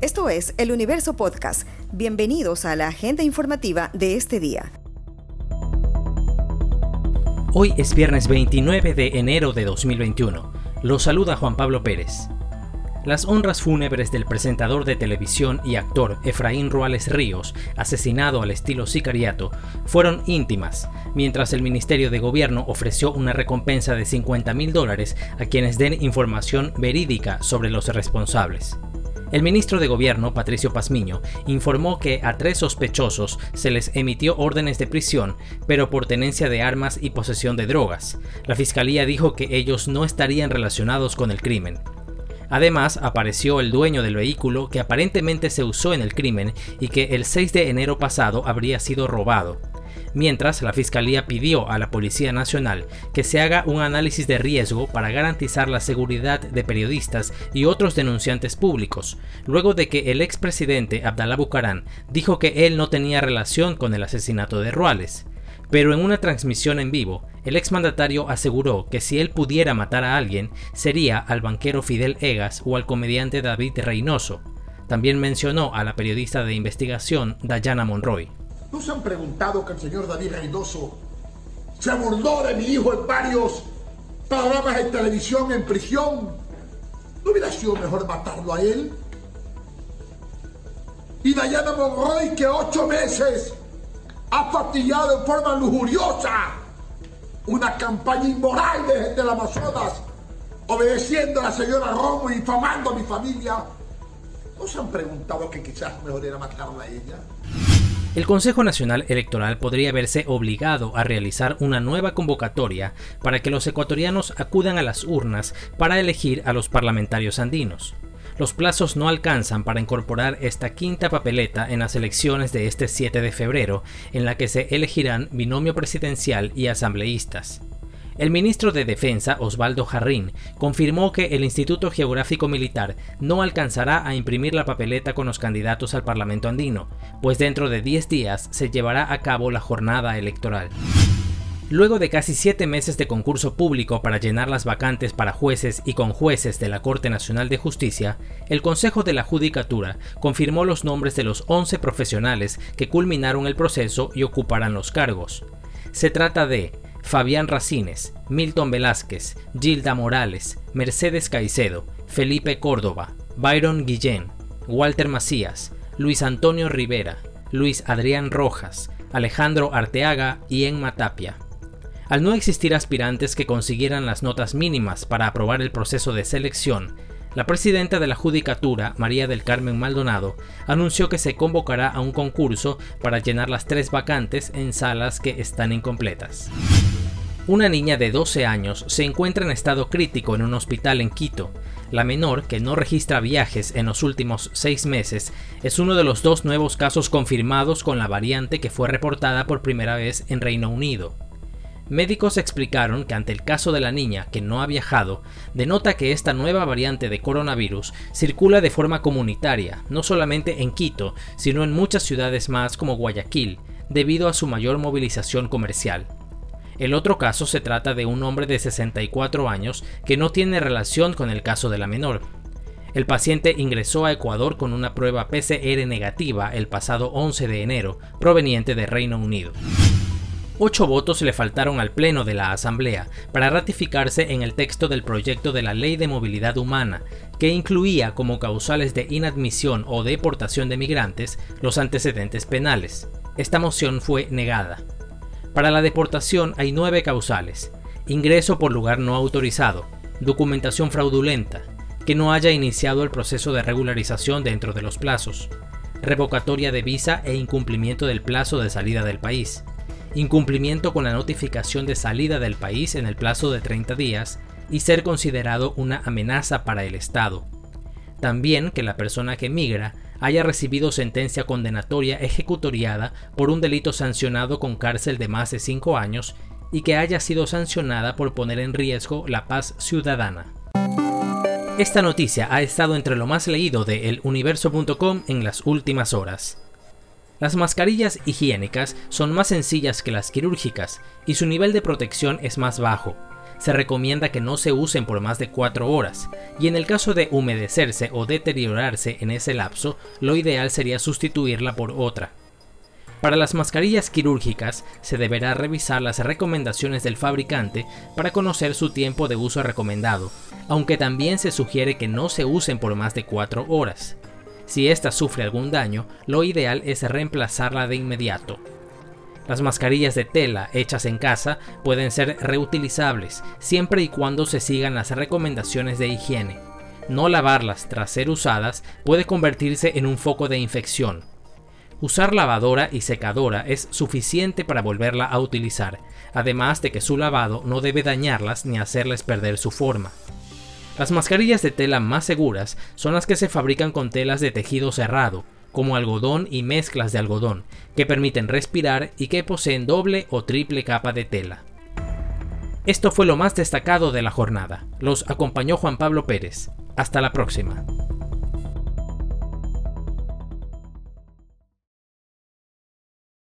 Esto es El Universo Podcast. Bienvenidos a la agenda informativa de este día. Hoy es viernes 29 de enero de 2021. Los saluda Juan Pablo Pérez. Las honras fúnebres del presentador de televisión y actor Efraín Ruales Ríos, asesinado al estilo sicariato, fueron íntimas, mientras el Ministerio de Gobierno ofreció una recompensa de $50,000 a quienes den información verídica sobre los responsables. El ministro de Gobierno, Patricio Pazmiño, informó que a 3 sospechosos se les emitió órdenes de prisión, pero por tenencia de armas y posesión de drogas. La fiscalía dijo que ellos no estarían relacionados con el crimen. Además, apareció el dueño del vehículo que aparentemente se usó en el crimen y que el 6 de enero pasado habría sido robado. Mientras, la Fiscalía pidió a la Policía Nacional que se haga un análisis de riesgo para garantizar la seguridad de periodistas y otros denunciantes públicos, luego de que el expresidente Abdalá Bucaram dijo que él no tenía relación con el asesinato de Ruales. Pero en una transmisión en vivo, el exmandatario aseguró que si él pudiera matar a alguien, sería al banquero Fidel Egas o al comediante David Reynoso. También mencionó a la periodista de investigación Dayana Monroy. ¿No se han preguntado que el señor David Reynoso se burló de mi hijo en varios programas de televisión en prisión? ¿No hubiera sido mejor matarlo a él? Y Dayana Monroy, que 8 meses ha fastidiado en forma lujuriosa una campaña inmoral desde el Amazonas, obedeciendo a la señora Romo y difamando a mi familia. ¿No se han preguntado que quizás mejor era matarla a ella? El Consejo Nacional Electoral podría verse obligado a realizar una nueva convocatoria para que los ecuatorianos acudan a las urnas para elegir a los parlamentarios andinos. Los plazos no alcanzan para incorporar esta quinta papeleta en las elecciones de este 7 de febrero, en la que se elegirán binomio presidencial y asambleístas. El ministro de Defensa, Osvaldo Jarrín, confirmó que el Instituto Geográfico Militar no alcanzará a imprimir la papeleta con los candidatos al Parlamento andino, pues dentro de 10 días se llevará a cabo la jornada electoral. Luego de casi 7 meses de concurso público para llenar las vacantes para jueces y conjueces de la Corte Nacional de Justicia, el Consejo de la Judicatura confirmó los nombres de los 11 profesionales que culminaron el proceso y ocuparán los cargos. Se trata de Fabián Racines, Milton Velázquez, Gilda Morales, Mercedes Caicedo, Felipe Córdoba, Byron Guillén, Walter Macías, Luis Antonio Rivera, Luis Adrián Rojas, Alejandro Arteaga y Enma Tapia. Al no existir aspirantes que consiguieran las notas mínimas para aprobar el proceso de selección, la presidenta de la Judicatura, María del Carmen Maldonado, anunció que se convocará a un concurso para llenar las 3 vacantes en salas que están incompletas. Una niña de 12 años se encuentra en estado crítico en un hospital en Quito. La menor, que no registra viajes en los últimos 6 meses, es uno de los 2 nuevos casos confirmados con la variante que fue reportada por primera vez en Reino Unido. Médicos explicaron que ante el caso de la niña, que no ha viajado, denota que esta nueva variante de coronavirus circula de forma comunitaria, no solamente en Quito, sino en muchas ciudades más como Guayaquil, debido a su mayor movilización comercial. El otro caso se trata de un hombre de 64 años que no tiene relación con el caso de la menor. El paciente ingresó a Ecuador con una prueba PCR negativa el pasado 11 de enero, proveniente de Reino Unido. 8 votos le faltaron al Pleno de la Asamblea para ratificarse en el texto del proyecto de la Ley de Movilidad Humana, que incluía como causales de inadmisión o deportación de migrantes los antecedentes penales. Esta moción fue negada. Para la deportación hay 9 causales: ingreso por lugar no autorizado, documentación fraudulenta, que no haya iniciado el proceso de regularización dentro de los plazos, revocatoria de visa e incumplimiento del plazo de salida del país, incumplimiento con la notificación de salida del país en el plazo de 30 días y ser considerado una amenaza para el Estado. También que la persona que migra haya recibido sentencia condenatoria ejecutoriada por un delito sancionado con cárcel de más de 5 años y que haya sido sancionada por poner en riesgo la paz ciudadana. Esta noticia ha estado entre lo más leído de eluniverso.com en las últimas horas. Las mascarillas higiénicas son más sencillas que las quirúrgicas y su nivel de protección es más bajo. se recomienda que no se usen por más de 4 horas, y en el caso de humedecerse o deteriorarse en ese lapso, lo ideal sería sustituirla por otra. Para las mascarillas quirúrgicas, se deberá revisar las recomendaciones del fabricante para conocer su tiempo de uso recomendado, aunque también se sugiere que no se usen por más de 4 horas. Si ésta sufre algún daño, lo ideal es reemplazarla de inmediato. Las mascarillas de tela hechas en casa pueden ser reutilizables, siempre y cuando se sigan las recomendaciones de higiene. No lavarlas tras ser usadas puede convertirse en un foco de infección. Usar lavadora y secadora es suficiente para volverla a utilizar, además de que su lavado no debe dañarlas ni hacerles perder su forma. Las mascarillas de tela más seguras son las que se fabrican con telas de tejido cerrado, como algodón y mezclas de algodón, que permiten respirar y que poseen doble o triple capa de tela. Esto fue lo más destacado de la jornada. Los acompañó Juan Pablo Pérez. Hasta la próxima.